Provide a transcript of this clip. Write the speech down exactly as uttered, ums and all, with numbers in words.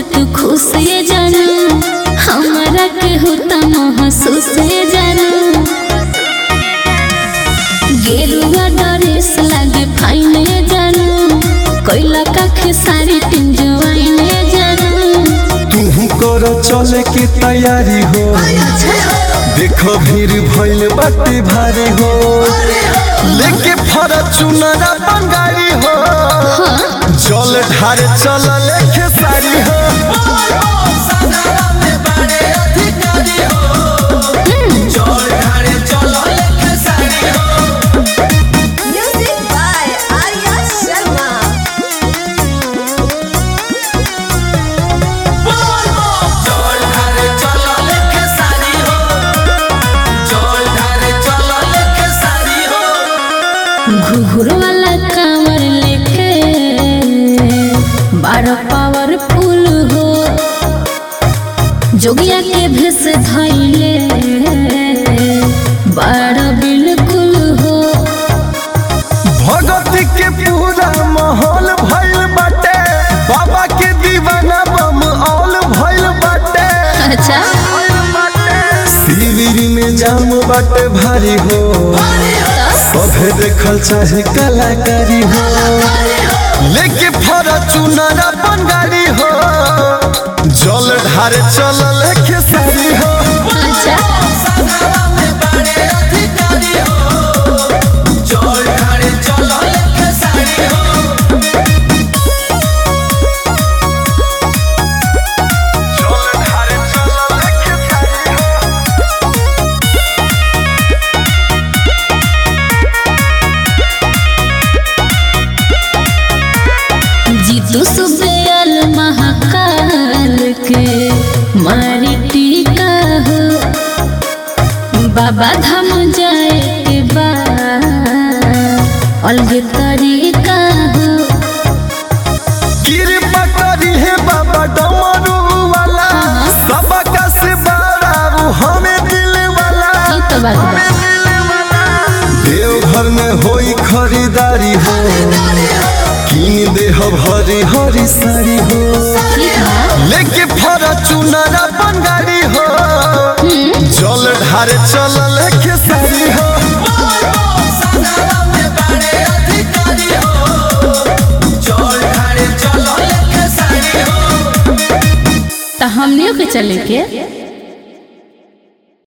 तू खुश ये जानू हमारा के होता महसूस ये जानू गेरुआ ड्रेस लागे फाइन ये जानू कोइला का खेसारी टिंजवाइन ये जानू तू करो चले की तैयारी हो देखो भीड़ भइल बाटे भारी हो लेके फॉर्च्यूनर बंगारी हो जल ढारे चल लेके सारी हो घुघुर वाला कांवर लेके बारह पावरफुल हो जोगिया के भेष धइले बारह बिल्कुल हो भगत के पूरा माहौल भइल बाटे बाबा के दीवाना बम ऑल भइल बाटे अच्छा शिविर में जाम बाटे भारी हो सभे देखल चाहे कलाकारी हो लेके फॉर्च्यूनर बंगारी हो जल ढारे चल लेके सारी हो जीतू सुबेल महाकाल के मारी टीका हो बाबा धाम जाए के बाद अलग तरीका हो कृपा करी है बाबा डमरू वाला सबका से बड़ा हमें दिल वाला तो बात देवघर में होई खरीदारी हो कीन दे हरी हरी साड़ी हो लेके फॉर्च्यूनर बंगारी हो जल ढारे चल लेके सारी हो तो हमनियों के चले के